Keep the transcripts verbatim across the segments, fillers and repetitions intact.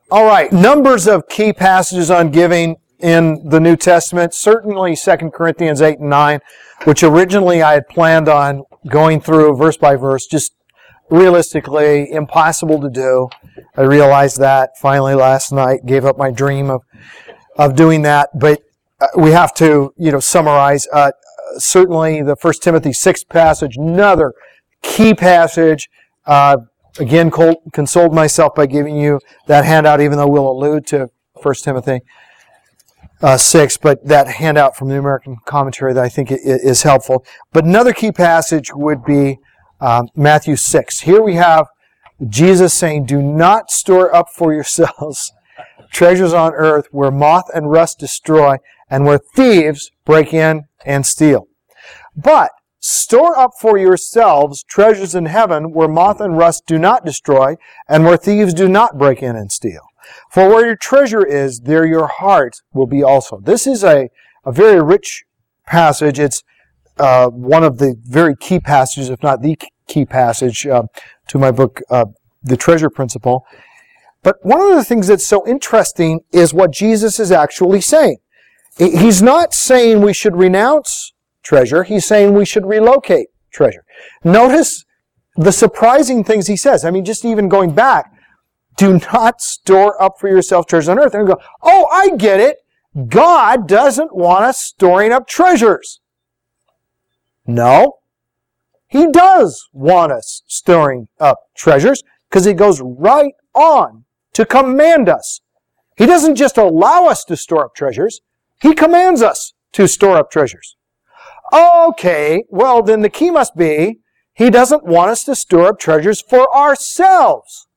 All right, numbers of key passages on giving in the New Testament. Certainly Second Corinthians eight and nine, which originally I had planned on going through verse by verse, just realistically impossible to do. I realized that finally last night, gave up my dream of of doing that, but we have to, you know, summarize. Uh, certainly the First Timothy six passage, another key passage. Uh, Again, consoled myself by giving you that handout, even though we'll allude to First Timothy uh, six, but that handout from the American Commentary that I think is helpful. But another key passage would be um, Matthew six. Here we have Jesus saying, "Do not store up for yourselves treasures on earth where moth and rust destroy and where thieves break in and steal. But store up for yourselves treasures in heaven where moth and rust do not destroy and where thieves do not break in and steal. For where your treasure is, there your heart will be also." This is a, a very rich passage. It's uh, one of the very key passages, if not the key passage, uh, to my book, uh, The Treasure Principle. But one of the things that's so interesting is what Jesus is actually saying. He's not saying we should renounce treasure. He's saying we should relocate treasure. Notice the surprising things he says. I mean, just even going back, do not store up for yourself treasures on earth. And we go, oh, I get it. God doesn't want us storing up treasures. No, He does want us storing up treasures because He goes right on to command us. He doesn't just allow us to store up treasures. He commands us to store up treasures. Okay, well then the key must be, He doesn't want us to store up treasures for ourselves.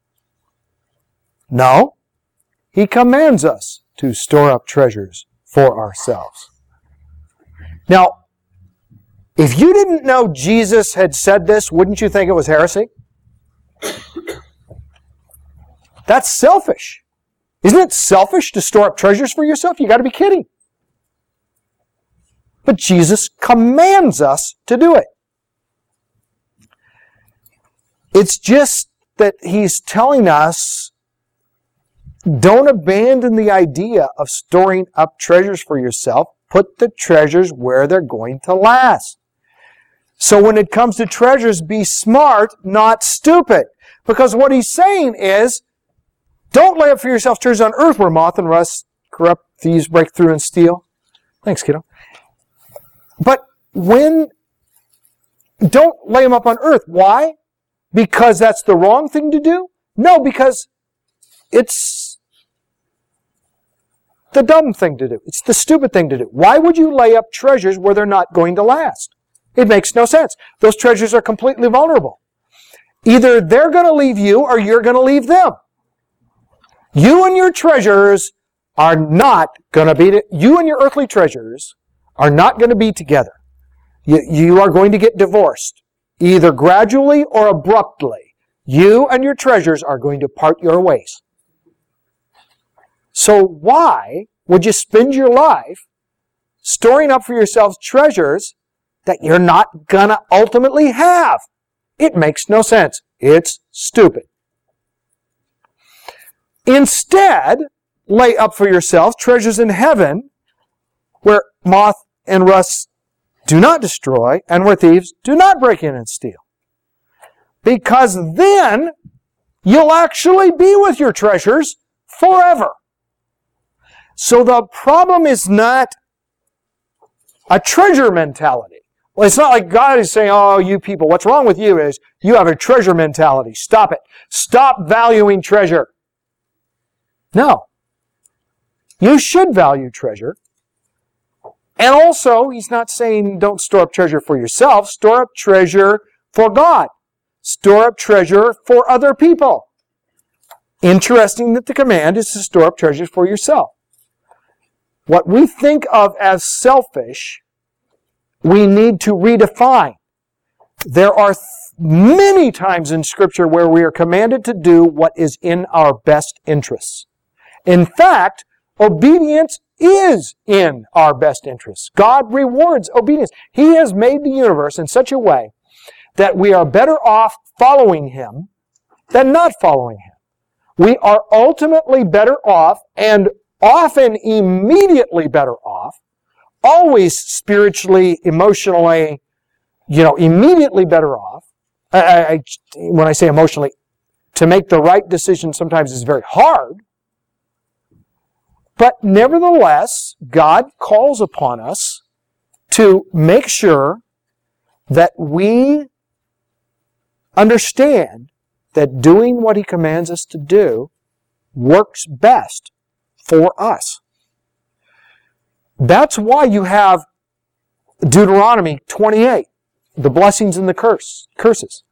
No, He commands us to store up treasures for ourselves. Now, if you didn't know Jesus had said this, wouldn't you think it was heresy? That's selfish. Isn't it selfish to store up treasures for yourself? You got to be kidding. But Jesus commands us to do it. It's just that He's telling us, don't abandon the idea of storing up treasures for yourself. Put the treasures where they're going to last. So when it comes to treasures, be smart, not stupid. Because what He's saying is, don't lay up for yourself treasures on earth where moth and rust corrupt, thieves break through and steal. Thanks, kiddo. But when, don't lay them up on earth. Why? Because that's the wrong thing to do? No, because it's the dumb thing to do. It's the stupid thing to do. Why would you lay up treasures where they're not going to last? It makes no sense. Those treasures are completely vulnerable. Either they're going to leave you or you're going to leave them. You and your treasures are not going to be, you and your earthly treasures are not going to be together. You, you are going to get divorced, either gradually or abruptly. You and your treasures are going to part your ways. So why would you spend your life storing up for yourselves treasures that you're not going to ultimately have? It makes no sense. It's stupid. Instead, lay up for yourselves treasures in heaven where moth and rust do not destroy and where thieves do not break in and steal. Because then you'll actually be with your treasures forever. So the problem is not a treasure mentality. Well, it's not like God is saying, oh, you people, what's wrong with you is you have a treasure mentality. Stop it. Stop valuing treasure. No. You should value treasure. And also, He's not saying don't store up treasure for yourself. Store up treasure for God. Store up treasure for other people. Interesting that the command is to store up treasures for yourself. What we think of as selfish, we need to redefine. There are th- many times in Scripture where we are commanded to do what is in our best interests. In fact, obedience is in our best interests. God rewards obedience. He has made the universe in such a way that we are better off following Him than not following Him. We are ultimately better off, and often immediately better off, always spiritually, emotionally, you know, immediately better off. I, I, when I say emotionally, to make the right decision sometimes is very hard. But nevertheless, God calls upon us to make sure that we understand that doing what He commands us to do works best for us. That's why you have Deuteronomy twenty-eight, the blessings and the curse, curses.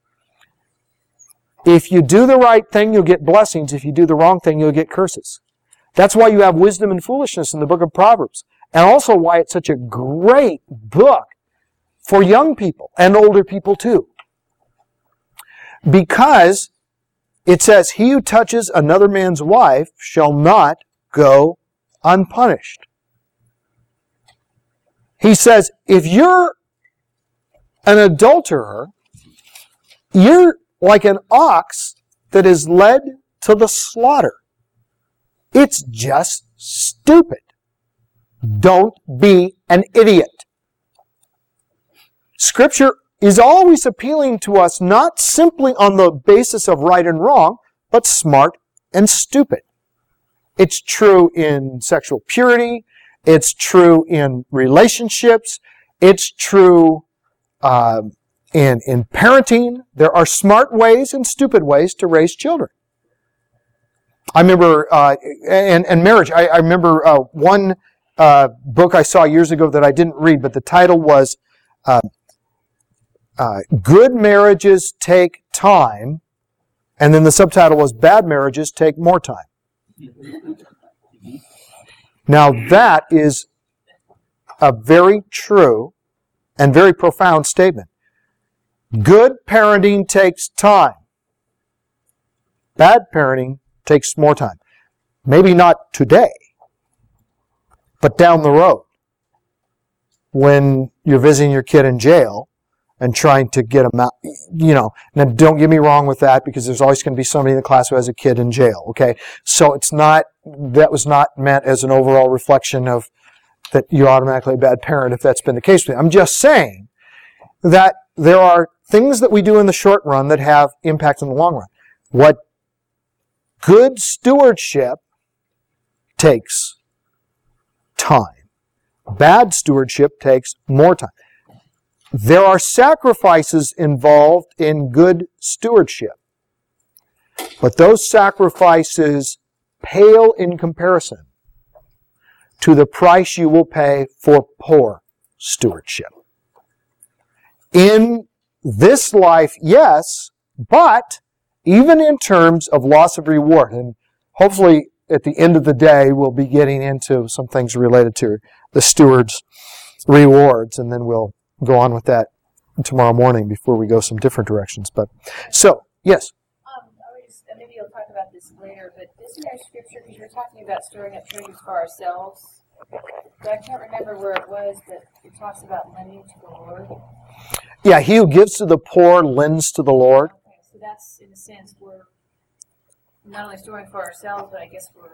If you do the right thing, you'll get blessings. If you do the wrong thing, you'll get curses. That's why you have wisdom and foolishness in the book of Proverbs. And also why it's such a great book for young people and older people too. Because it says, he who touches another man's wife shall not go unpunished. He says, if you're an adulterer, you're like an ox that is led to the slaughter. It's just stupid. Don't be an idiot. Scripture is always appealing to us not simply on the basis of right and wrong, but smart and stupid. It's true in sexual purity. It's true in relationships. It's true uh, in, in parenting. There are smart ways and stupid ways to raise children. I remember, uh, and, and marriage, I, I remember uh, one uh, book I saw years ago that I didn't read, but the title was uh, uh, Good Marriages Take Time, and then the subtitle was Bad Marriages Take More Time. Now that is a very true and very profound statement. Good parenting takes time. Bad parenting takes more time. Maybe not today, but down the road. When you're visiting your kid in jail and trying to get them out, you know, now don't get me wrong with that, because there's always going to be somebody in the class who has a kid in jail, okay? So it's not, that was not meant as an overall reflection of that you're automatically a bad parent if that's been the case with you. I'm just saying that there are things that we do in the short run that have impact in the long run. What good stewardship takes time. Bad stewardship takes more time. There are sacrifices involved in good stewardship, but those sacrifices pale in comparison to the price you will pay for poor stewardship. In this life, yes, but even in terms of loss of reward, and hopefully at the end of the day we'll be getting into some things related to the steward's rewards, and then we'll go on with that tomorrow morning before we go some different directions. But so, yes? Um, I was, maybe you'll talk about this later, but isn't there scripture, because you were talking about storing up treasures for ourselves, but I can't remember where it was, but it talks about lending to the Lord. Yeah, he who gives to the poor lends to the Lord. Okay, so that's, in a sense, we're not only storing for ourselves, but I guess we're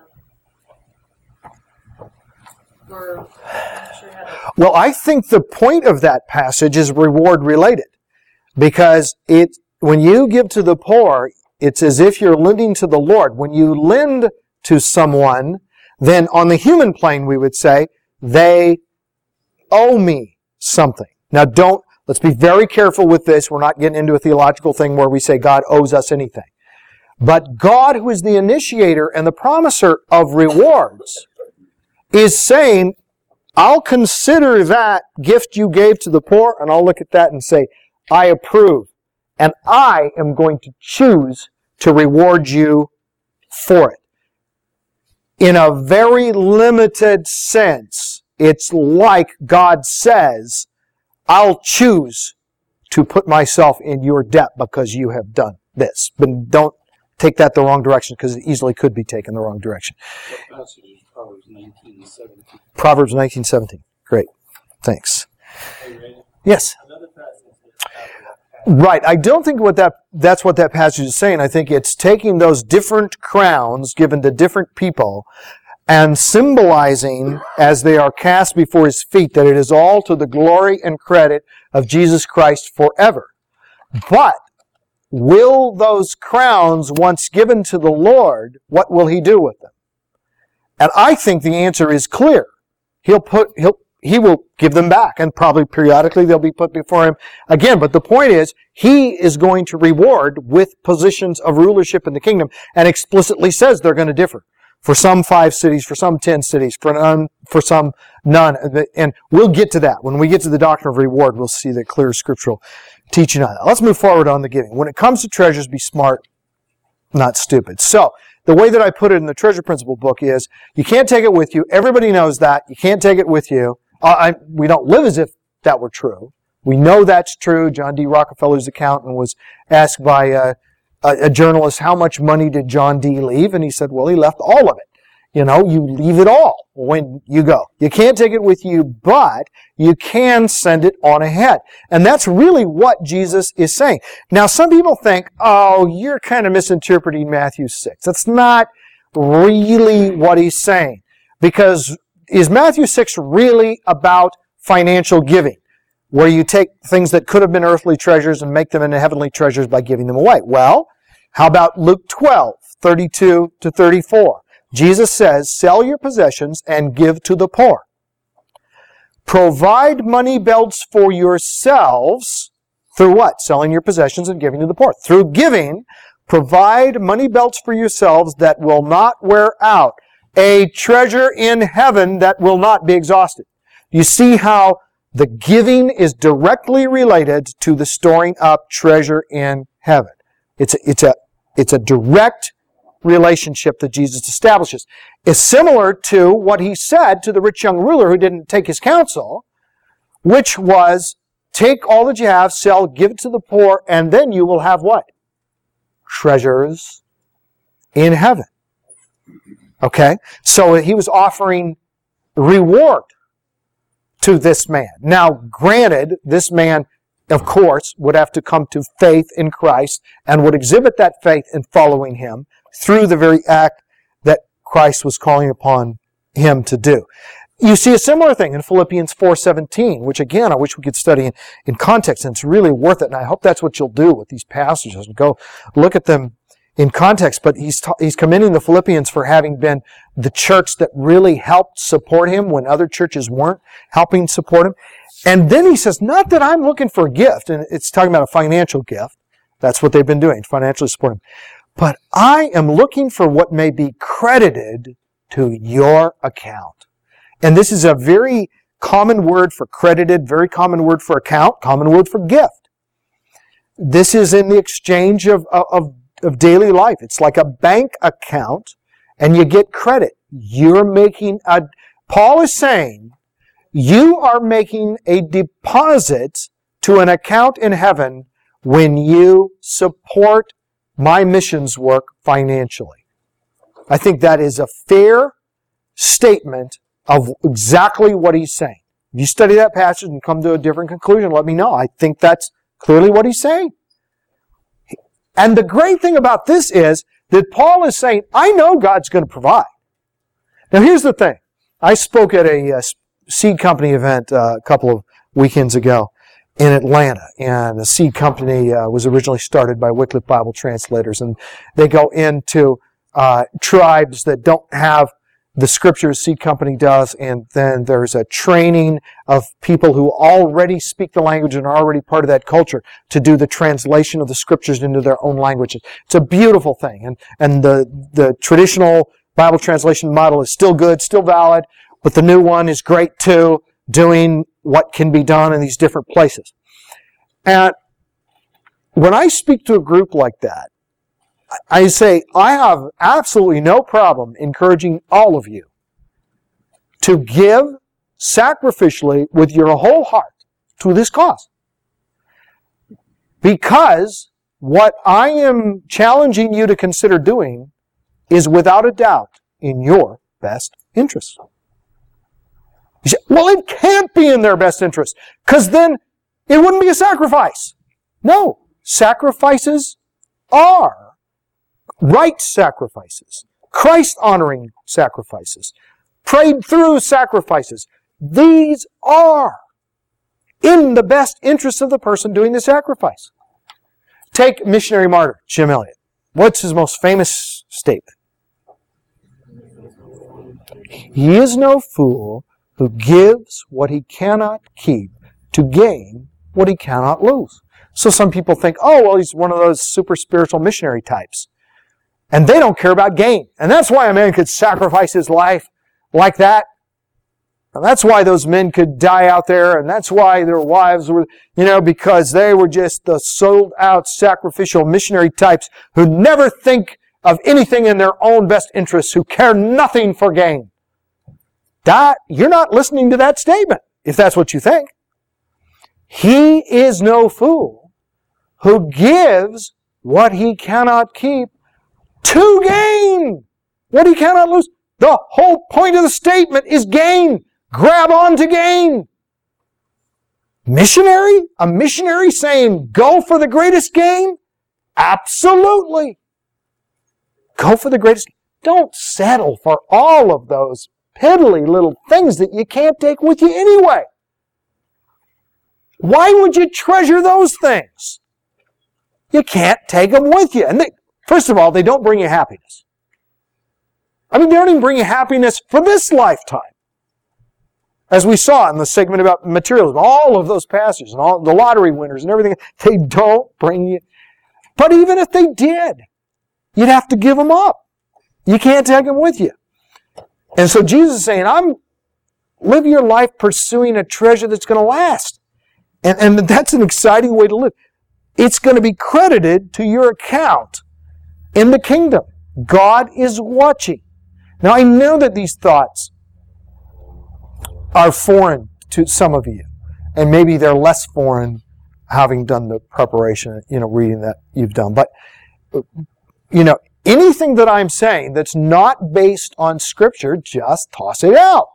we're not sure how to... Well, I think the point of that passage is reward related, because it when you give to the poor, it's as if you're lending to the Lord. When you lend to someone, then on the human plane we would say, they owe me something. Now don't, let's be very careful with this. We're not getting into a theological thing where we say God owes us anything. But God, who is the initiator and the promiser of rewards, is saying, I'll consider that gift you gave to the poor, and I'll look at that and say, I approve. And I am going to choose to reward you for it. In a very limited sense, it's like God says, I'll choose to put myself in your debt because you have done this. But don't take that the wrong direction, because it easily could be taken the wrong direction. What passage is Proverbs nineteen seventeen? Proverbs nineteen seventeen. Great. Thanks. Are you ready? Yes. Another passage that Right. I don't think what that that's what that passage is saying. I think it's taking those different crowns given to different people and symbolizing, as they are cast before His feet, that it is all to the glory and credit of Jesus Christ forever. But will those crowns, once given to the Lord, what will He do with them? And I think the answer is clear. He'll put, he'll, He will give them back, and probably periodically they'll be put before Him again. But the point is, He is going to reward with positions of rulership in the kingdom, and explicitly says they're going to differ. For some five cities, for some ten cities, for none, for some none. And we'll get to that. When we get to the doctrine of reward, we'll see the clear scriptural teaching on that. Let's move forward on the giving. When it comes to treasures, be smart, not stupid. So, the way that I put it in the Treasure Principle book is, you can't take it with you. Everybody knows that. You can't take it with you. Uh, I, we don't live as if that were true. We know that's true. John D. Rockefeller's accountant was asked by a, a, a journalist, how much money did John D. leave? And he said, well, he left all of it. You know, you leave it all when you go. You can't take it with you, but you can send it on ahead. And that's really what Jesus is saying. Now, some people think, oh, you're kind of misinterpreting Matthew six. That's not really what He's saying. Because is Matthew six really about financial giving, where you take things that could have been earthly treasures and make them into heavenly treasures by giving them away? Well, how about Luke twelve, thirty-two to thirty-four? Jesus says, sell your possessions and give to the poor. Provide money belts for yourselves through what? Selling your possessions and giving to the poor. Through giving, provide money belts for yourselves that will not wear out, a treasure in heaven that will not be exhausted. You see how the giving is directly related to the storing up treasure in heaven. It's a, it's a, it's a direct relationship that Jesus establishes. Is similar to what He said to the rich young ruler who didn't take His counsel, which was, take all that you have, sell, give it to the poor, and then you will have what? Treasures in heaven. Okay? So He was offering reward to this man. Now, granted, this man, of course, would have to come to faith in Christ and would exhibit that faith in following Him through the very act that Christ was calling upon him to do. You see a similar thing in Philippians four seventeen, which again, I wish we could study in, in context, and it's really worth it, and I hope that's what you'll do with these passages, and go look at them in context. But he's ta- he's commending the Philippians for having been the church that really helped support him when other churches weren't helping support him. And then he says, not that I'm looking for a gift, and it's talking about a financial gift. That's what they've been doing, financially support him. But I am looking for what may be credited to your account. And this is a very common word for credited, very common word for account, common word for gift. This is in the exchange of, of, of daily life. It's like a bank account, and you get credit. You're making a, Paul is saying, you are making a deposit to an account in heaven when you support my missions work financially. I think that is a fair statement of exactly what he's saying. If you study that passage and come to a different conclusion, let me know. I think that's clearly what he's saying. And the great thing about this is that Paul is saying, I know God's going to provide. Now here's the thing. I spoke at a, a seed company event uh, a couple of weekends ago in Atlanta, and the seed company uh, was originally started by Wycliffe Bible translators, and they go into uh, tribes that don't have the scriptures seed company does, and then there's a training of people who already speak the language and are already part of that culture to do the translation of the scriptures into their own languages. It's a beautiful thing, and and the the traditional Bible translation model is still good, still valid, but the new one is great too, doing what can be done in these different places. And when I speak to a group like that, I say, I have absolutely no problem encouraging all of you to give sacrificially with your whole heart to this cause. Because what I am challenging you to consider doing is without a doubt in your best interest. You say, well, it can't be in their best interest, because then it wouldn't be a sacrifice. No. Sacrifices are right sacrifices. Christ-honoring sacrifices. Prayed through sacrifices. These are in the best interest of the person doing the sacrifice. Take missionary martyr, Jim Elliot. What's his most famous statement? He is no fool who gives what he cannot keep to gain what he cannot lose. So some people think, oh, well, he's one of those super spiritual missionary types. And they don't care about gain. And that's why a man could sacrifice his life like that. And that's why those men could die out there. And that's why their wives were, you know, because they were just the sold out sacrificial missionary types who never think of anything in their own best interests, who care nothing for gain. That, you're not listening to that statement, if that's what you think. He is no fool who gives what he cannot keep to gain what he cannot lose. The whole point of the statement is gain. Grab on to gain. Missionary? A missionary saying, go for the greatest gain? Absolutely. Go for the greatest. Don't settle for all of those piddly little things that you can't take with you anyway. Why would you treasure those things? You can't take them with you. And they, first of all, they don't bring you happiness. I mean, they don't even bring you happiness for this lifetime. As we saw in the segment about materialism, all of those passages and all the lottery winners and everything, they don't bring you. But even if they did, you'd have to give them up. You can't take them with you. And so Jesus is saying, I'm live your life pursuing a treasure that's going to last. And, and that's an exciting way to live. It's going to be credited to your account in the kingdom. God is watching. Now, I know that these thoughts are foreign to some of you. And maybe they're less foreign having done the preparation, you know, reading that you've done. But, you know, anything that I'm saying that's not based on Scripture, just toss it out.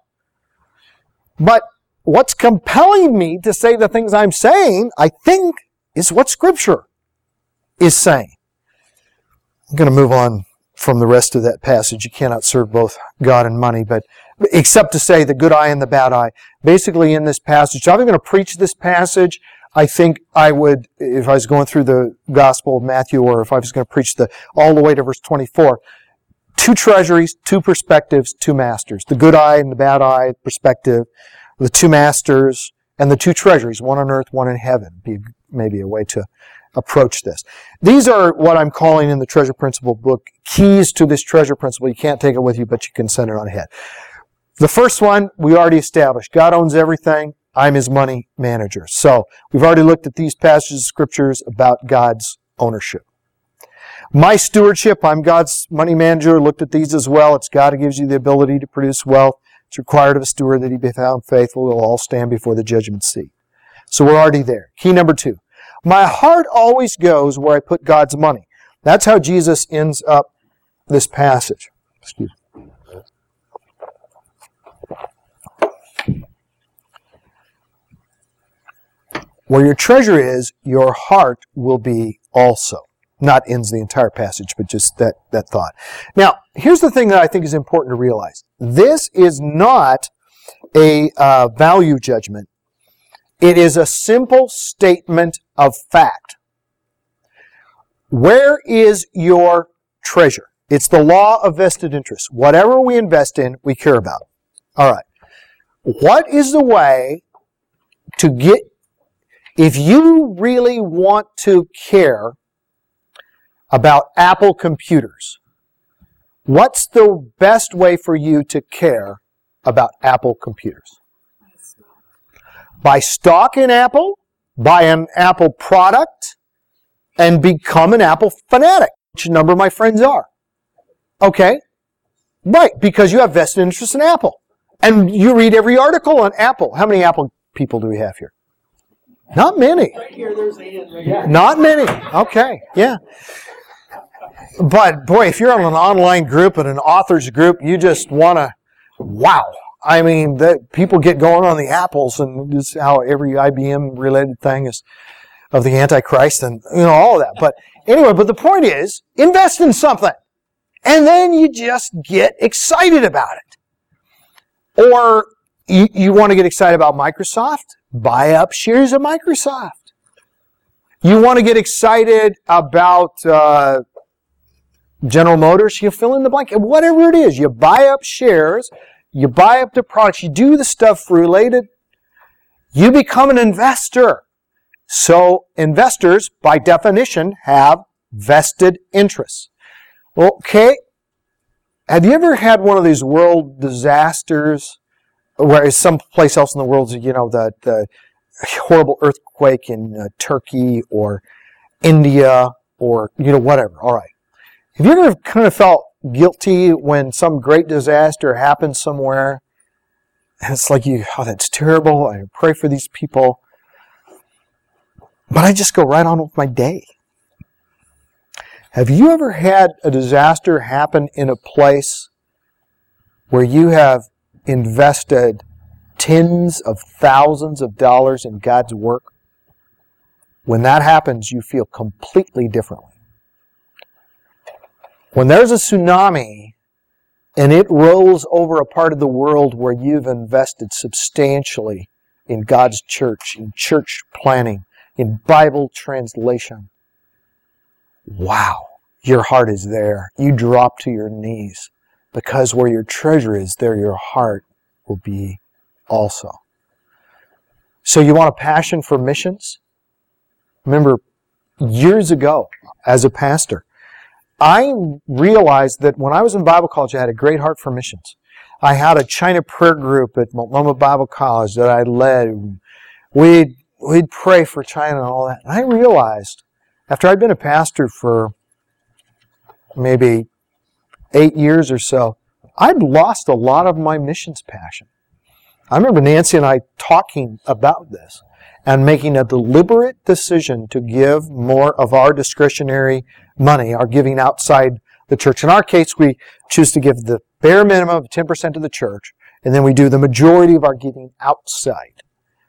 But what's compelling me to say the things I'm saying, I think, is what Scripture is saying. I'm going to move on from the rest of that passage. You cannot serve both God and money, but except to say the good eye and the bad eye. Basically in this passage, if I'm going to preach this passage, I think I would, if I was going through the Gospel of Matthew, or if I was going to preach the all the way to verse twenty-four, two treasuries, two perspectives, two masters. The good eye and the bad eye perspective, the two masters, and the two treasuries, one on earth, one in heaven. Be maybe a way to approach this. These are what I'm calling in the Treasure Principle book keys to this treasure principle. You can't take it with you, but you can send it on ahead. The first one, we already established. God owns everything. I'm His money manager. So, we've already looked at these passages of Scriptures about God's ownership. My stewardship, I'm God's money manager. Looked at these as well. It's God who gives you the ability to produce wealth. It's required of a steward that he be found faithful. We'll all stand before the judgment seat. So we're already there. Key number two. My heart always goes where I put God's money. That's how Jesus ends up this passage. Excuse me. Where your treasure is, your heart will be also. Not ends the entire passage, but just that, that thought. Now, here's the thing that I think is important to realize. This is not a uh, value judgment. It is a simple statement of fact. Where is your treasure? It's the law of vested interest. Whatever we invest in, we care about. All right. What is the way to get, if you really want to care about Apple computers, what's the best way for you to care about Apple computers? Buy stock in Apple, buy an Apple product, and become an Apple fanatic, which a number of my friends are. Okay? Right, because you have vested interest in Apple. And you read every article on Apple. How many Apple people do we have here? Not many. Right here, there's Ian right here. Not many. Okay, yeah. But boy, if you're on an online group and an authors group, you just want to, wow. I mean, the, people get going on the apples, and this is how every I B M related thing is. of the Antichrist and, you know, all of that. But anyway, but the point is, invest in something. And then you just get excited about it. Or you, you want to get excited about Microsoft? Buy up shares of Microsoft. You want to get excited about uh, General Motors? You fill in the blank. Whatever it is, you buy up shares, you buy up the products, you do the stuff related. You become an investor. So investors, by definition, have vested interests. Okay, have you ever had one of these world disasters where someplace else in the world, you know, the, the horrible earthquake in uh, Turkey or India or, you know, whatever. All right. Have you ever kind of felt guilty when some great disaster happens somewhere? And it's like, you, oh, that's terrible. I pray for these people. But I just go right on with my day. Have you ever had a disaster happen in a place where you have invested tens of thousands of dollars in God's work? When that happens, you feel completely differently. When there's a tsunami and it rolls over a part of the world where you've invested substantially in God's church, in church planning, in Bible translation, wow, your heart is there. You drop to your knees because where your treasure is, there your heart will be also. So you want a passion for missions? Remember, years ago, as a pastor, I realized that when I was in Bible college, I had a great heart for missions. I had a China prayer group at Multnomah Bible College that I led. We'd, we'd pray for China and all that. And I realized, after I'd been a pastor for maybe eight years or so, I'd lost a lot of my missions passion. I remember Nancy and I talking about this and making a deliberate decision to give more of our discretionary money, our giving outside the church. In our case, we choose to give the bare minimum of ten percent to the church, and then we do the majority of our giving outside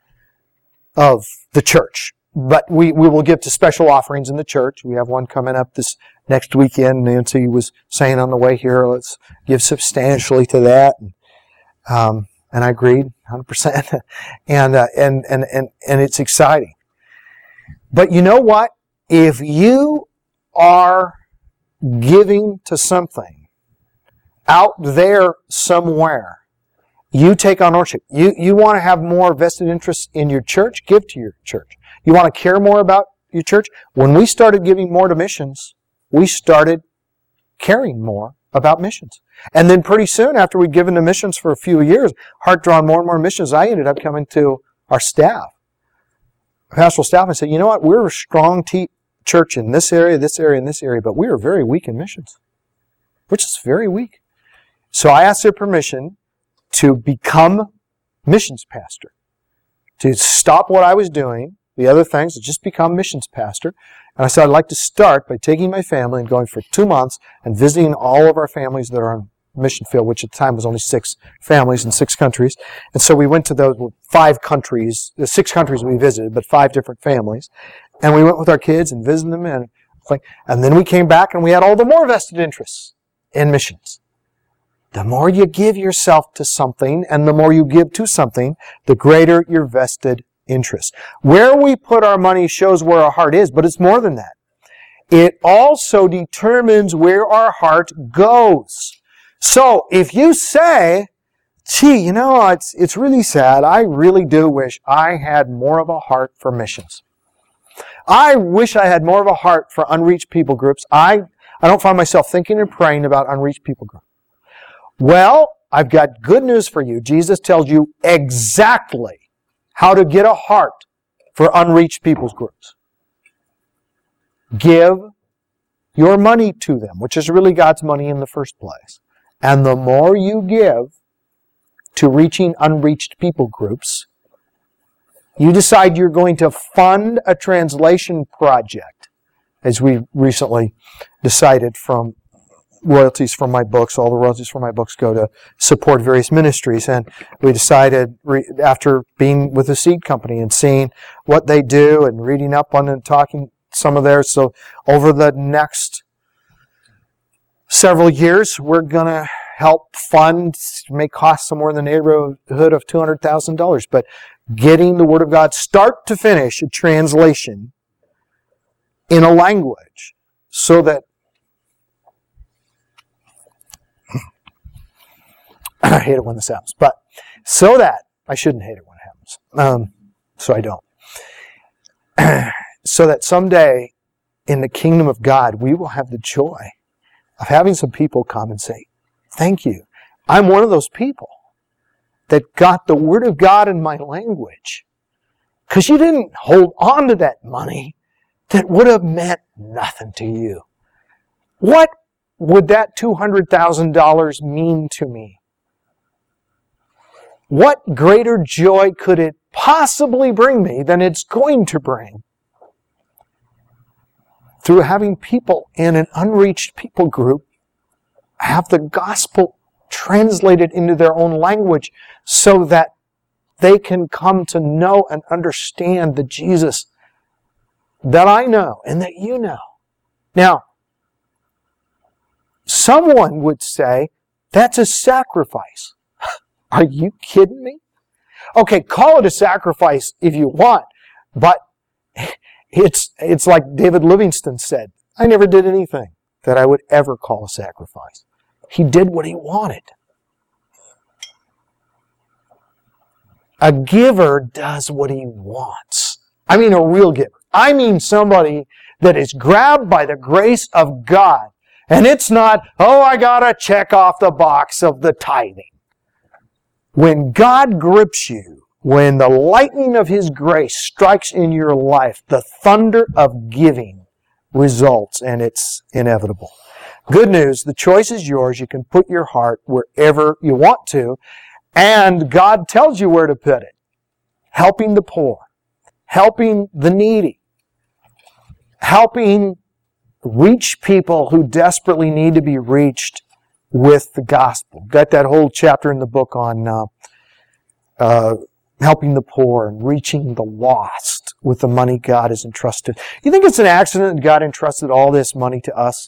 of the church. But we, we will give to special offerings in the church. We have one coming up this next weekend. Nancy was saying on the way here, let's give substantially to that. And, um, and I agreed one hundred percent. and, uh, and, and, and, and it's exciting. But you know what? If you are giving to something out there somewhere, you take on ownership. You, you want to have more vested interest in your church? Give to your church. You want to care more about your church? When we started giving more to missions, we started caring more about missions. And then pretty soon, after we'd given to missions for a few years, heart drawn more and more missions, I ended up coming to our staff, pastoral staff, and said, you know what, we're a strong te- church in this area, this area, and this area, but we are very weak in missions. We're just very weak. So I asked their permission to become missions pastor, to stop what I was doing, the other things, to just become missions pastor. And I said, I'd like to start by taking my family and going for two months and visiting all of our families that are on mission field, which at the time was only six families in six countries. And so we went to those five countries, the six countries we visited, but five different families. And we went with our kids and visited them. And, and then we came back and we had all the more vested interests in missions. The more you give yourself to something and the more you give to something, the greater your vested interest. Where we put our money shows where our heart is, but it's more than that. It also determines where our heart goes. So if you say, gee, you know, it's, it's really sad. I really do wish I had more of a heart for missions. I wish I had more of a heart for unreached people groups. I, I don't find myself thinking and praying about unreached people groups. Well, I've got good news for you. Jesus tells you exactly how to get a heart for unreached people's groups. Give your money to them, which is really God's money in the first place. And the more you give to reaching unreached people groups, you decide you're going to fund a translation project, as we recently decided from royalties from my books. All the royalties from my books go to support various ministries. And we decided, re- after being with the seed company and seeing what they do and reading up on and talking some of theirs, so over the next several years, we're going to help fund, may cost somewhere in the neighborhood of two hundred thousand dollars. But getting the Word of God, start to finish, a translation in a language, so that I hate it when this happens, but so that, I shouldn't hate it when it happens, um, so I don't. So that someday in the kingdom of God, we will have the joy of having some people come and say, thank you. I'm one of those people that got the Word of God in my language. Because you didn't hold on to that money that would have meant nothing to you. What would that two hundred thousand dollars mean to me? What greater joy could it possibly bring me than it's going to bring through having people in an unreached people group have the gospel translated into their own language so that they can come to know and understand the Jesus that I know and that you know. Now, someone would say, that's a sacrifice. Are you kidding me? Okay, call it a sacrifice if you want, but it's it's like David Livingstone said, I never did anything that I would ever call a sacrifice. He did what he wanted. A giver does what he wants. I mean a real giver. I mean somebody that is grabbed by the grace of God. And it's not, oh, I gotta check off the box of the tithing. When God grips you, when the lightning of His grace strikes in your life, the thunder of giving results, and it's inevitable. Good news, the choice is yours. You can put your heart wherever you want to, and God tells you where to put it. Helping the poor, helping the needy, helping reach people who desperately need to be reached with the gospel. Got that whole chapter in the book on uh, uh, helping the poor and reaching the lost with the money God has entrusted. You think it's an accident that God entrusted all this money to us?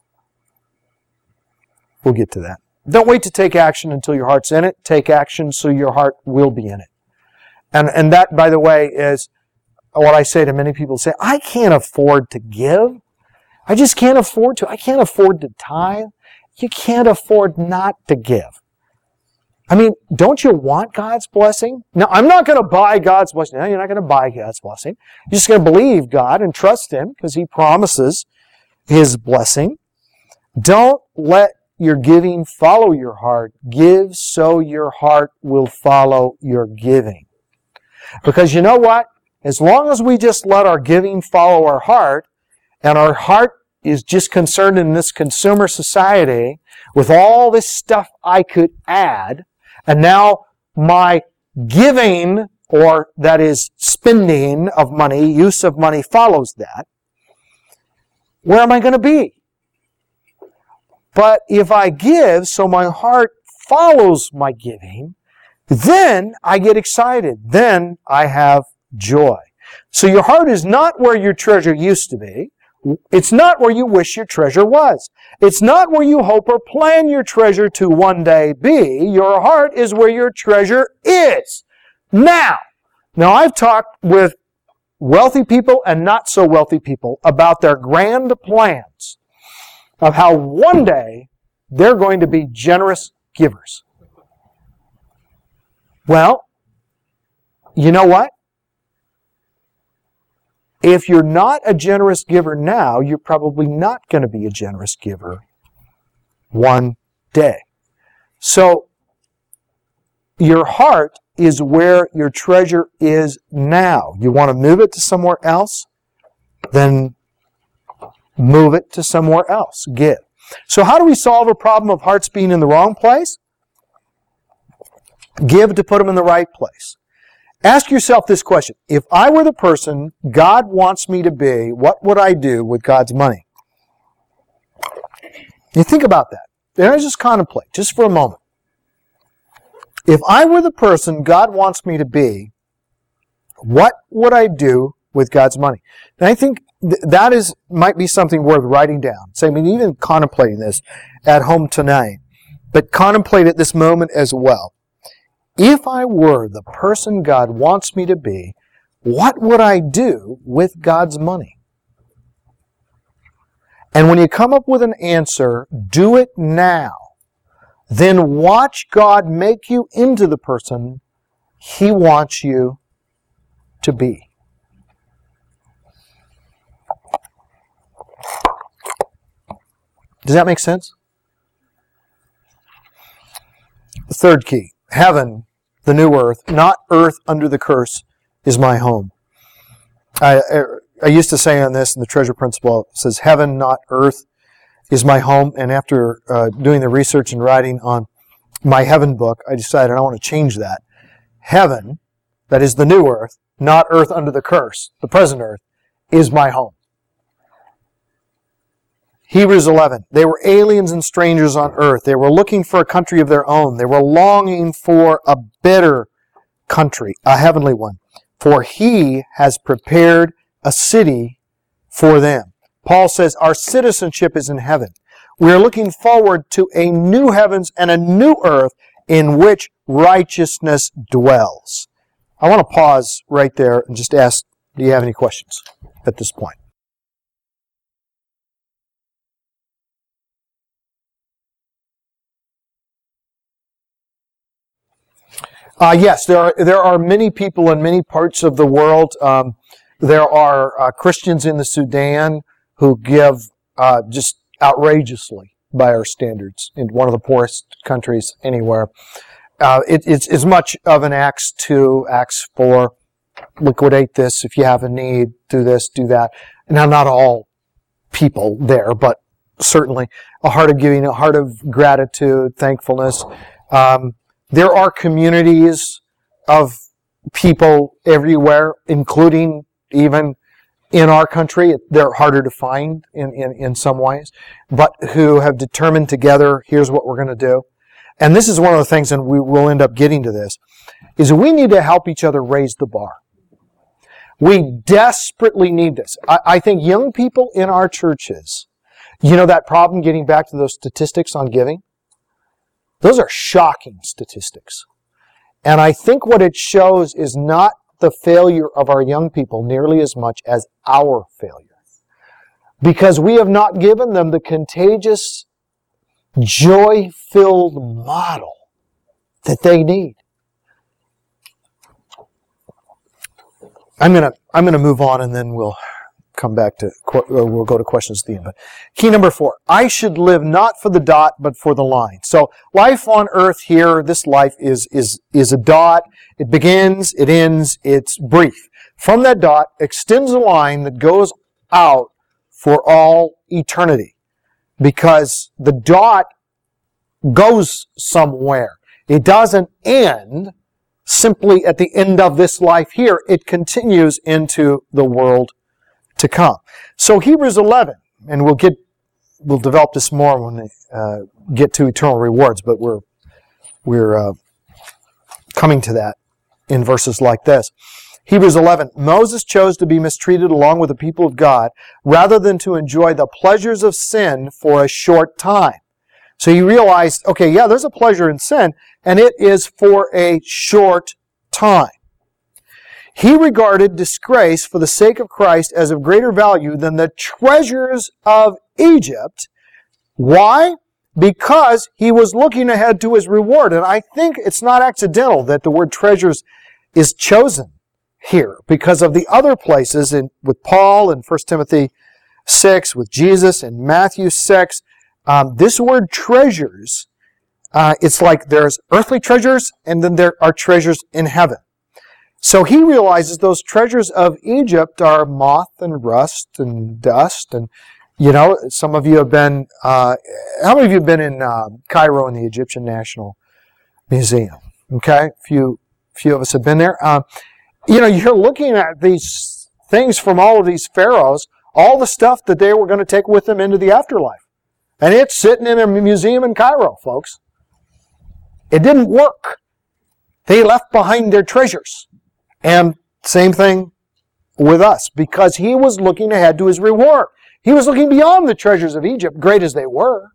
We'll get to that. Don't wait to take action until your heart's in it. Take action so your heart will be in it. And and that, by the way, is what I say to many people. Say, I can't afford to give. I just can't afford to. I can't afford to tithe. You can't afford not to give. I mean, don't you want God's blessing? No, I'm not going to buy God's blessing. No, you're not going to buy God's blessing. You're just going to believe God and trust Him because He promises His blessing. Don't let your giving follow your heart. Give so your heart will follow your giving. Because you know what? As long as we just let our giving follow our heart, and our heart is just concerned in this consumer society with all this stuff I could add, and now my giving, or that is spending of money, use of money follows that, where am I going to be? But if I give so my heart follows my giving, then I get excited. Then I have joy. So your heart is not where your treasure used to be. It's not where you wish your treasure was. It's not where you hope or plan your treasure to one day be. Your heart is where your treasure is now. Now, I've talked with wealthy people and not so wealthy people about their grand plans of how one day they're going to be generous givers. Well, you know what? If you're not a generous giver now, you're probably not going to be a generous giver one day. So, your heart is where your treasure is now. You want to move it to somewhere else? Then move it to somewhere else. Give. So how do we solve a problem of hearts being in the wrong place? Give to put them in the right place. Ask yourself this question. If I were the person God wants me to be, what would I do with God's money? You think about that. And I just contemplate, just for a moment. If I were the person God wants me to be, what would I do with God's money? And I think th- that is might be something worth writing down. So I mean, even contemplating this at home tonight, but contemplate at this moment as well. If I were the person God wants me to be, what would I do with God's money? And when you come up with an answer, do it now. Then watch God make you into the person He wants you to be. Does that make sense? The third key. Heaven, the new earth, not earth under the curse, is my home. I, I used to say on this in the Treasure Principle, it says, heaven, not earth, is my home. And after uh, doing the research and writing on my heaven book, I decided I want to change that. Heaven, that is the new earth, not earth under the curse, the present earth, is my home. Hebrews eleven, they were aliens and strangers on earth. They were looking for a country of their own. They were longing for a better country, a heavenly one. For He has prepared a city for them. Paul says our citizenship is in heaven. We are looking forward to a new heavens and a new earth in which righteousness dwells. I want to pause right there and just ask, do you have any questions at this point? Uh, yes, there are there are many people in many parts of the world. Um, there are uh, Christians in the Sudan who give uh, just outrageously by our standards in one of the poorest countries anywhere. Uh, it, it's as much of an Acts two, Acts four, liquidate this if you have a need, do this, do that. Now, not all people there, but certainly a heart of giving, a heart of gratitude, thankfulness. Um, there are communities of people everywhere, including even in our country. They're harder to find in, in, in some ways, but who have determined together, here's what we're going to do. And this is one of the things, and we will end up getting to this, is we need to help each other raise the bar. We desperately need this. I, I think young people in our churches, you know that problem, getting back to those statistics on giving? Those are shocking statistics. And I think what it shows is not the failure of our young people nearly as much as our failure. Because we have not given them the contagious, joy-filled model that they need. I'm gonna I'm gonna move on, and then we'll come back to we'll go to questions at the end. But key number four: I should live not for the dot, but for the line. So life on earth here, this life is is is a dot. It begins, it ends, it's brief. From that dot extends a line that goes out for all eternity, because the dot goes somewhere. It doesn't end simply at the end of this life here. It continues into the world to come. So Hebrews eleven, and we'll get we'll develop this more when we uh, get to eternal rewards, but we're we're uh, coming to that in verses like this. Hebrews eleven, Moses chose to be mistreated along with the people of God rather than to enjoy the pleasures of sin for a short time. So he realized, okay, yeah, there's a pleasure in sin, and it is for a short time. He regarded disgrace for the sake of Christ as of greater value than the treasures of Egypt. Why? Because he was looking ahead to his reward. And I think it's not accidental that the word treasures is chosen here, because of the other places in, with Paul in First Timothy six, with Jesus in Matthew six. Um, this word treasures, uh, it's like there's earthly treasures and then there are treasures in heaven. So he realizes those treasures of Egypt are moth and rust and dust. And, you know, some of you have been, uh, how many of you have been in uh, Cairo in the Egyptian National Museum? Okay, a few, few of us have been there. Uh, you know, you're looking at these things from all of these pharaohs, all the stuff that they were going to take with them into the afterlife. And it's sitting in a museum in Cairo, folks. It didn't work. They left behind their treasures. And same thing with us, because he was looking ahead to his reward. He was looking beyond the treasures of Egypt, great as they were.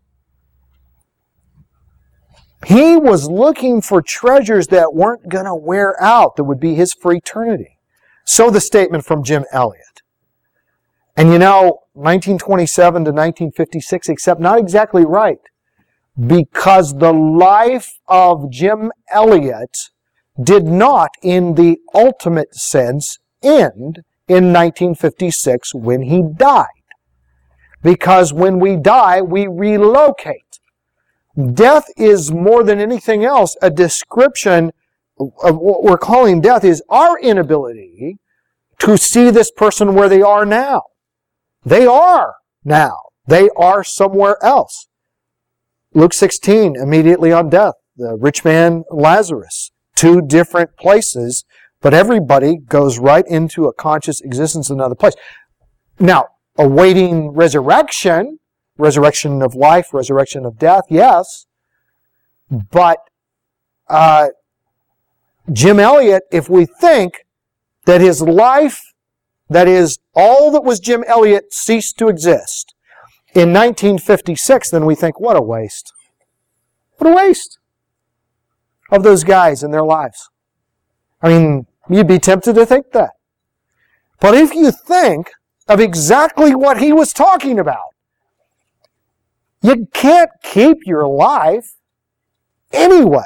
He was looking for treasures that weren't going to wear out, that would be his for eternity. So the statement from Jim Elliot. And you know, nineteen twenty-seven to nineteen fifty-six, except not exactly right, because the life of Jim Elliot did not, in the ultimate sense, end in nineteen fifty-six when he died. Because when we die, we relocate. Death is more than anything else a description of what we're calling death is our inability to see this person where they are now. They are now. They are somewhere else. Luke sixteen, immediately on death, the rich man Lazarus, two different places, but everybody goes right into a conscious existence in another place. Now, awaiting resurrection, resurrection of life, resurrection of death, yes, but uh, Jim Elliot, if we think that his life, that is, all that was Jim Elliot ceased to exist in nineteen fifty-six, then we think, what a waste. What a waste of those guys and their lives. I mean, you'd be tempted to think that. But if you think of exactly what he was talking about, you can't keep your life anyway.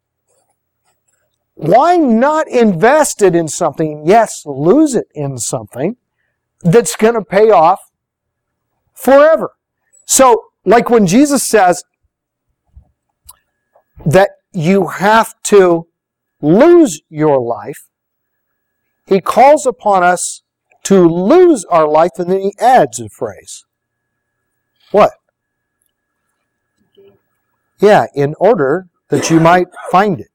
Why not invest it in something, yes, lose it in something that's going to pay off forever? So, like when Jesus says that you have to lose your life, he calls upon us to lose our life, and then he adds a phrase. What? Yeah, in order that you might find it.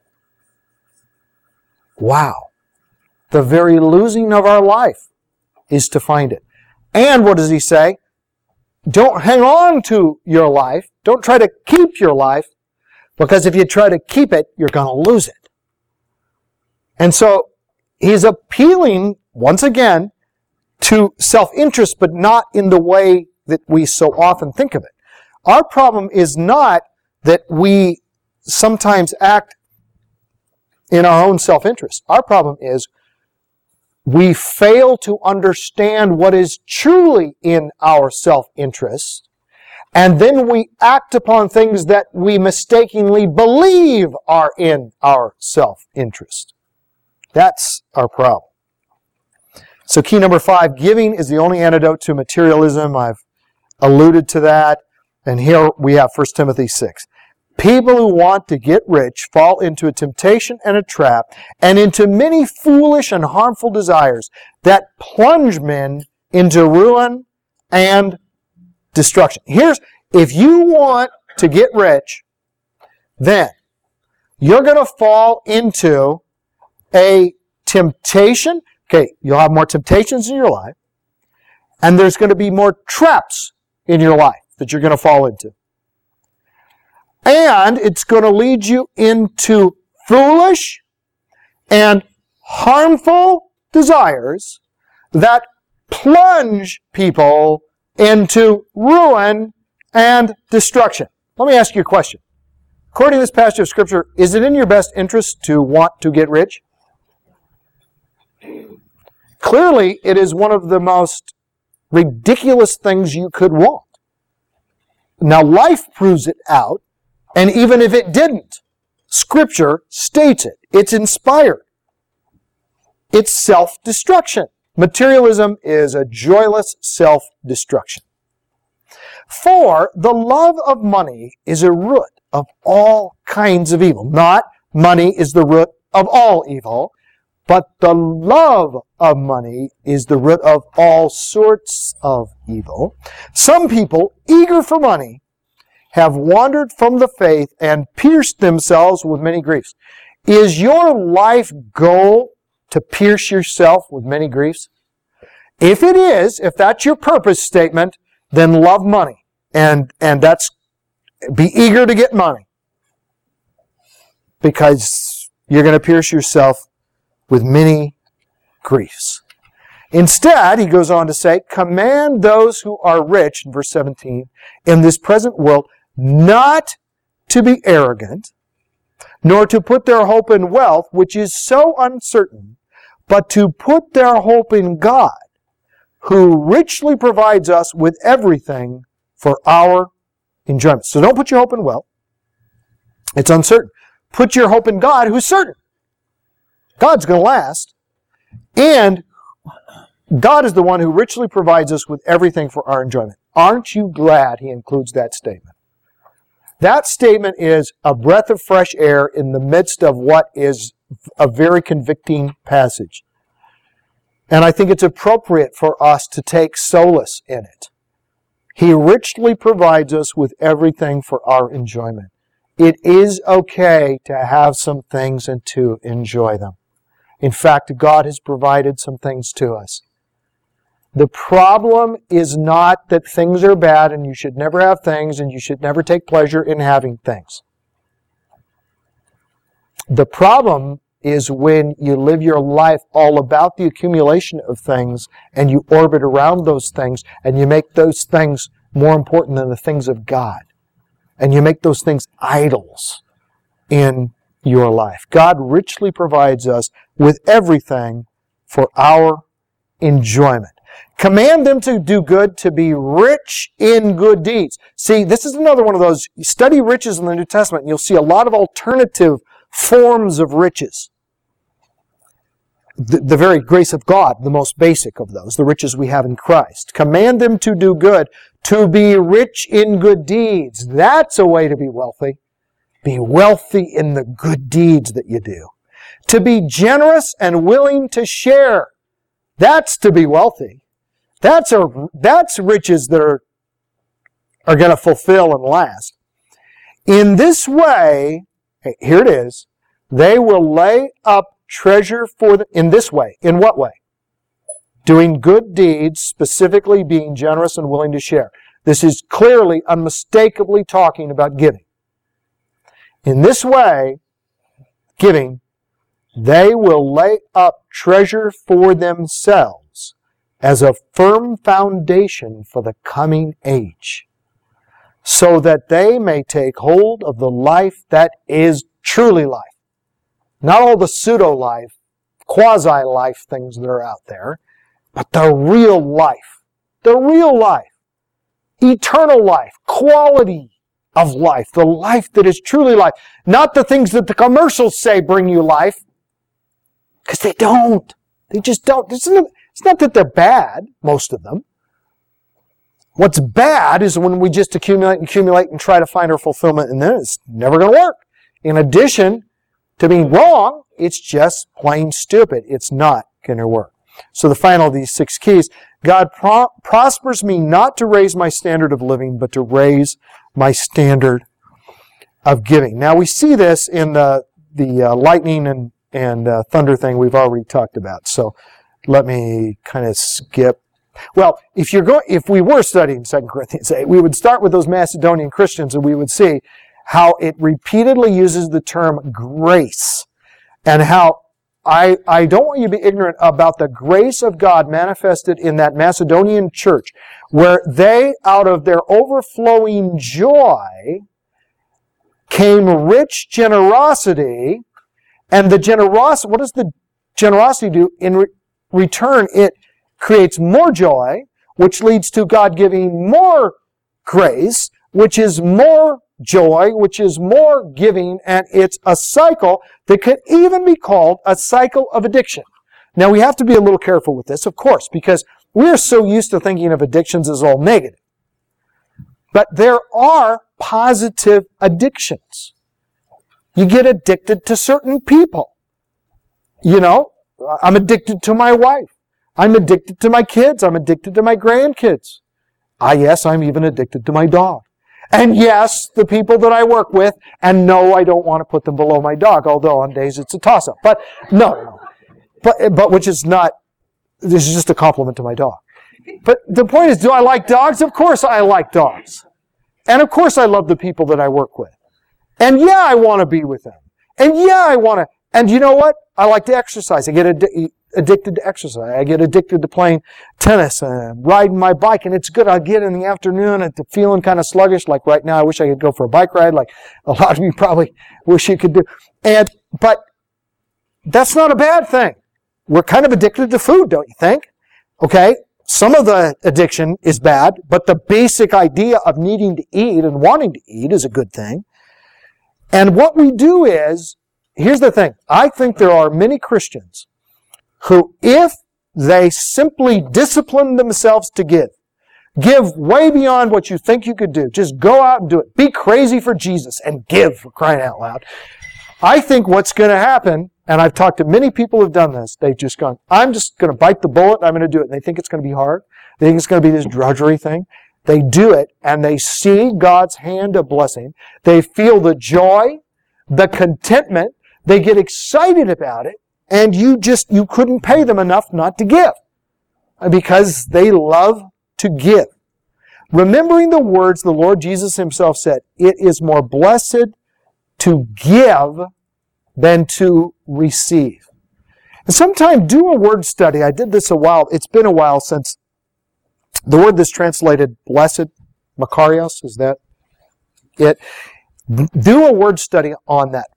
Wow. The very losing of our life is to find it. And what does he say? Don't hang on to your life. Don't try to keep your life, because if you try to keep it, you're going to lose it. And so he's appealing, once again, to self-interest, but not in the way that we so often think of it. Our problem is not that we sometimes act in our own self-interest. Our problem is we fail to understand what is truly in our self-interest, and then we act upon things that we mistakenly believe are in our self-interest. That's our problem. So key number five, giving is the only antidote to materialism. I've alluded to that. And here we have First Timothy six. People who want to get rich fall into a temptation and a trap, and into many foolish and harmful desires that plunge men into ruin and destruction. Here's, if you want to get rich, then you're going to fall into a temptation. Okay, you'll have more temptations in your life, and there's going to be more traps in your life that you're going to fall into. And it's going to lead you into foolish and harmful desires that plunge people into ruin and destruction. Let me ask you a question. According to this passage of Scripture, is it in your best interest to want to get rich? Clearly, it is one of the most ridiculous things you could want. Now, life proves it out, and even if it didn't, Scripture states it. It's inspired. It's self-destruction. Materialism is a joyless self-destruction. For the love of money is a root of all kinds of evil. Not money is the root of all evil, but the love of money is the root of all sorts of evil. Some people, eager for money, have wandered from the faith and pierced themselves with many griefs. Is your life goal to pierce yourself with many griefs? If it is, if that's your purpose statement, then love money. And, and that's, be eager to get money. Because you're going to pierce yourself with many griefs. Instead, he goes on to say, command those who are rich, in verse seventeen, in this present world, not to be arrogant, nor to put their hope in wealth, which is so uncertain, but to put their hope in God, who richly provides us with everything for our enjoyment. So don't put your hope in wealth. It's uncertain. Put your hope in God, who's certain. God's going to last. And God is the one who richly provides us with everything for our enjoyment. Aren't you glad he includes that statement? That statement is a breath of fresh air in the midst of what is a very convicting passage. And I think it's appropriate for us to take solace in it. He richly provides us with everything for our enjoyment. It is okay to have some things and to enjoy them. In fact, God has provided some things to us. The problem is not that things are bad and you should never have things and you should never take pleasure in having things. The problem is when you live your life all about the accumulation of things and you orbit around those things and you make those things more important than the things of God. And you make those things idols in your life. God richly provides us with everything for our enjoyment. Command them to do good, to be rich in good deeds. See, this is another one of those, you study riches in the New Testament, and you'll see a lot of alternative forms of riches. The, the very grace of God, the most basic of those, the riches we have in Christ. Command them to do good, to be rich in good deeds. That's a way to be wealthy. Be wealthy in the good deeds that you do. To be generous and willing to share. That's to be wealthy. That's a, that's riches that are, are going to fulfill and last. In this way, here it is, they will lay up treasure for the, in this way. In what way? Doing good deeds, specifically being generous and willing to share. This is clearly, unmistakably talking about giving. In this way, giving, they will lay up treasure for themselves as a firm foundation for the coming age, so that they may take hold of the life that is truly life. Not all the pseudo-life, quasi-life things that are out there, but the real life. The real life. Eternal life. Quality of life. The life that is truly life. Not the things that the commercials say bring you life. Because they don't. They just don't. It's not, it's not that they're bad, most of them. What's bad is when we just accumulate and accumulate and try to find our fulfillment, and then it's never going to work. In addition to being wrong, it's just plain stupid. It's not going to work. So the final of these six keys, God pro- prospers me not to raise my standard of living, but to raise my standard of giving. Now we see this in the, the uh, lightning and, and uh, thunder thing we've already talked about. So let me kind of skip. Well, if you're going, if we were studying Second Corinthians eight, we would start with those Macedonian Christians and we would see how it repeatedly uses the term grace, and how I, I don't want you to be ignorant about the grace of God manifested in that Macedonian church, where they, out of their overflowing joy, came rich generosity, and the generosity, what does the generosity do? In re- return, it creates more joy, which leads to God giving more grace, which is more joy, which is more giving, and it's a cycle that could even be called a cycle of addiction. Now, we have to be a little careful with this, of course, because we're so used to thinking of addictions as all negative. But there are positive addictions. You get addicted to certain people. You know, I'm addicted to my wife. I'm addicted to my kids. I'm addicted to my grandkids. Ah, yes, I'm even addicted to my dog. And yes, the people that I work with, and no, I don't want to put them below my dog, although on days it's a toss-up. But no, no. But, but which is not, this is just a compliment to my dog. But the point is, do I like dogs? Of course I like dogs. And of course I love the people that I work with. And yeah, I want to be with them. And yeah, I want to, and you know what? I like to exercise. I get ad- addicted to exercise. I get addicted to playing tennis and riding my bike, and it's good. I get in the afternoon and feeling kind of sluggish, like right now I wish I could go for a bike ride, like a lot of you probably wish you could do. And, but that's not a bad thing. We're kind of addicted to food, don't you think? Okay? Some of the addiction is bad, but the basic idea of needing to eat and wanting to eat is a good thing. And what we do is, here's the thing. I think there are many Christians who, if they simply discipline themselves to give, give way beyond what you think you could do, just go out and do it. Be crazy for Jesus and give, for crying out loud. I think what's going to happen, and I've talked to many people who've done this, they've just gone, I'm just going to bite the bullet, I'm going to do it. And they think it's going to be hard. They think it's going to be this drudgery thing. They do it, and they see God's hand of blessing. They feel the joy, the contentment. They get excited about it, and you just, you couldn't pay them enough not to give because they love to give. Remembering the words the Lord Jesus himself said, it is more blessed to give than to receive. And sometime do a word study. I did this a while. It's been a while since the word that's translated blessed, Makarios, is that it? Do a word study on that.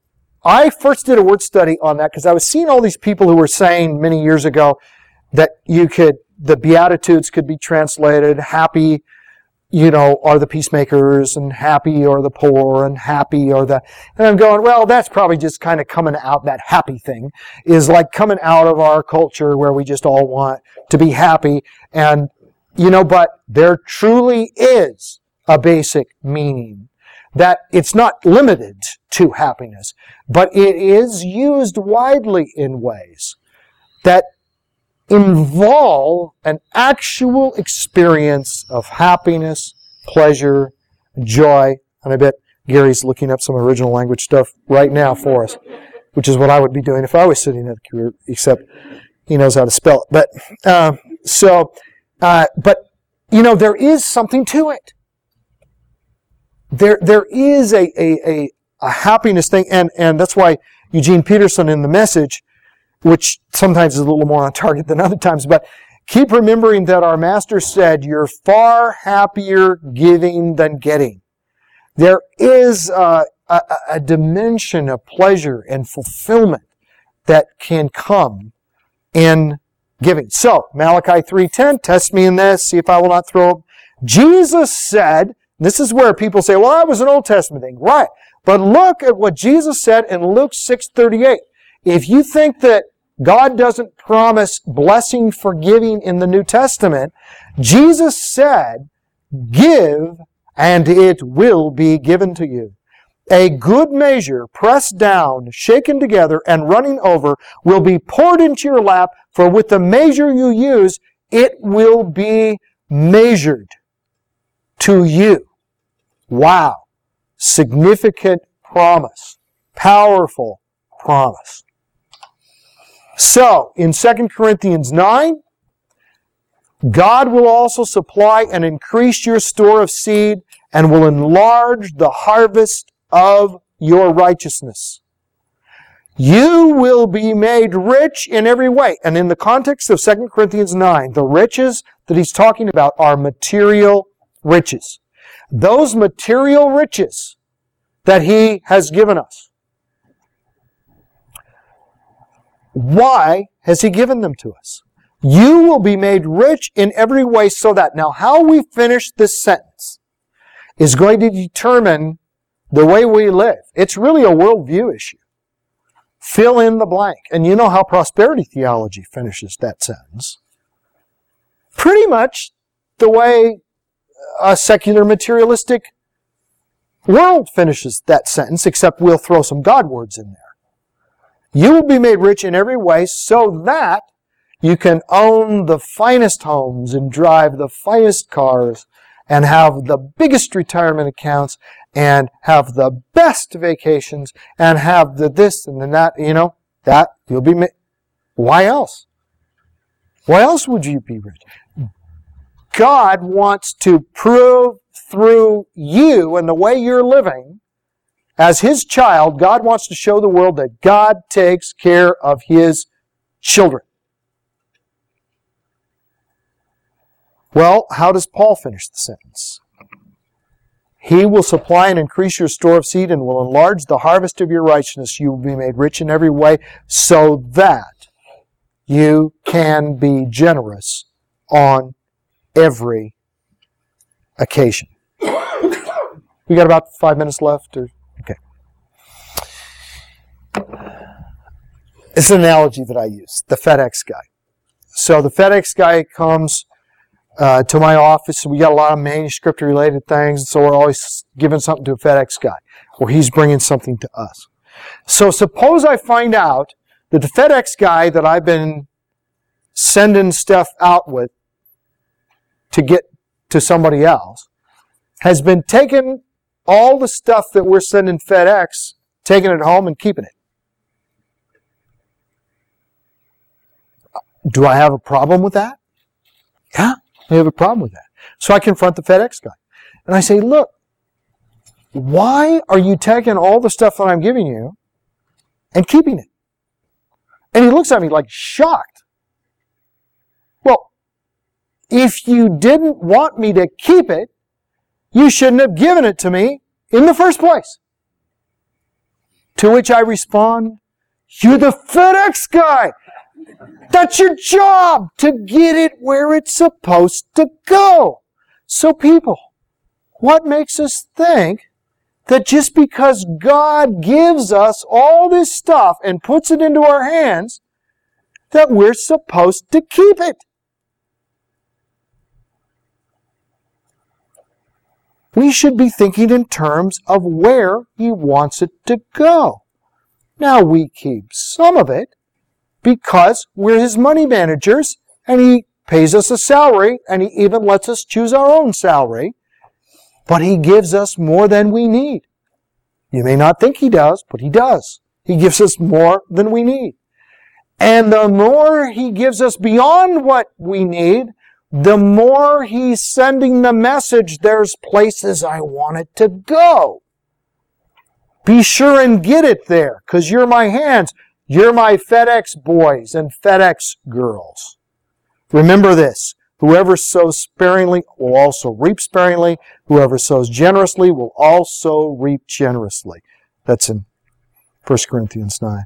I first did a word study on that because I was seeing all these people who were saying many years ago that you could, the Beatitudes could be translated, happy, you know, are the peacemakers, and happy are the poor, and happy are the, and I'm going, well, that's probably just kind of coming out, that happy thing is like coming out of our culture where we just all want to be happy. And, you know, but there truly is a basic meaning that it's not limited to happiness, but it is used widely in ways that involve an actual experience of happiness, pleasure, joy. And I bet Gary's looking up some original language stuff right now for us, which is what I would be doing if I was sitting at the computer, except he knows how to spell it. But, uh, so, uh, but, you know, there is something to it. There, there is a, a, a, a happiness thing, and, and that's why Eugene Peterson in the Message, which sometimes is a little more on target than other times, but keep remembering that our Master said, you're far happier giving than getting. There is a, a, a dimension of pleasure and fulfillment that can come in giving. So, Malachi three ten, test me in this, see if I will not throw up. Jesus said, this is where people say, well, that was an Old Testament thing. Right. But look at what Jesus said in Luke six thirty-eight. If you think that God doesn't promise blessing for giving in the New Testament, Jesus said, give and it will be given to you. A good measure, pressed down, shaken together, and running over will be poured into your lap, for with the measure you use, it will be measured to you. Wow. Significant promise. Powerful promise. So, in Second Corinthians nine, God will also supply and increase your store of seed and will enlarge the harvest of your righteousness. You will be made rich in every way. And in the context of Second Corinthians nine, the riches that he's talking about are material riches. Those material riches that he has given us. Why has he given them to us? You will be made rich in every way so that. Now, how we finish this sentence is going to determine the way we live. It's really a worldview issue. Fill in the blank. And you know how prosperity theology finishes that sentence. Pretty much the way a secular materialistic world finishes that sentence, except we'll throw some God words in there. You will be made rich in every way so that you can own the finest homes and drive the finest cars and have the biggest retirement accounts and have the best vacations and have the this and the that, you know, that you'll be made. Why else? Why else would you be rich? God wants to prove through you and the way you're living, as His child, God wants to show the world that God takes care of His children. Well, how does Paul finish the sentence? He will supply and increase your store of seed and will enlarge the harvest of your righteousness. You will be made rich in every way so that you can be generous on every occasion. We got about five minutes left? Or okay. It's an analogy that I use, the FedEx guy. So the FedEx guy comes uh, to my office. We got a lot of manuscript-related things, so we're always giving something to a FedEx guy, or he's bringing something to us. So suppose I find out that the FedEx guy that I've been sending stuff out with to get to somebody else has been taking all the stuff that we're sending FedEx, taking it home and keeping it. Do I have a problem with that? Yeah, I have a problem with that. So I confront the FedEx guy. And I say, look, why are you taking all the stuff that I'm giving you and keeping it? And he looks at me like shocked. Well, if you didn't want me to keep it, you shouldn't have given it to me in the first place. To which I respond, you're the FedEx guy. That's your job, to get it where it's supposed to go. So people, what makes us think that just because God gives us all this stuff and puts it into our hands, that we're supposed to keep it? We should be thinking in terms of where He wants it to go. Now, we keep some of it because we're His money managers, and He pays us a salary, and He even lets us choose our own salary. But He gives us more than we need. You may not think He does, but He does. He gives us more than we need. And the more He gives us beyond what we need, the more He's sending the message, there's places I want it to go. Be sure and get it there, because you're my hands. You're my FedEx boys and FedEx girls. Remember this. Whoever sows sparingly will also reap sparingly. Whoever sows generously will also reap generously. That's in First Corinthians nine.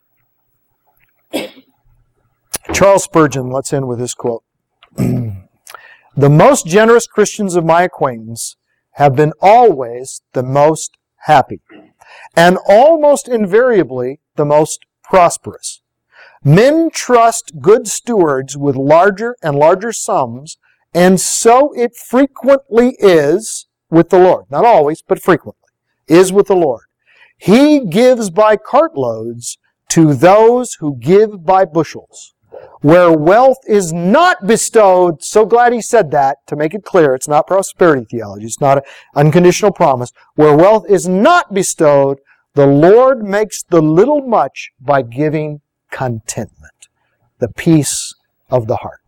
Charles Spurgeon, let's end with this quote. The most generous Christians of my acquaintance have been always the most happy, and almost invariably the most prosperous. Men trust good stewards with larger and larger sums, and so it frequently is with the Lord. Not always, but frequently is with the Lord. He gives by cartloads to those who give by bushels. Where wealth is not bestowed, so glad he said that, to make it clear, it's not prosperity theology, it's not an unconditional promise. Where wealth is not bestowed, the Lord makes the little much by giving contentment, the peace of the heart.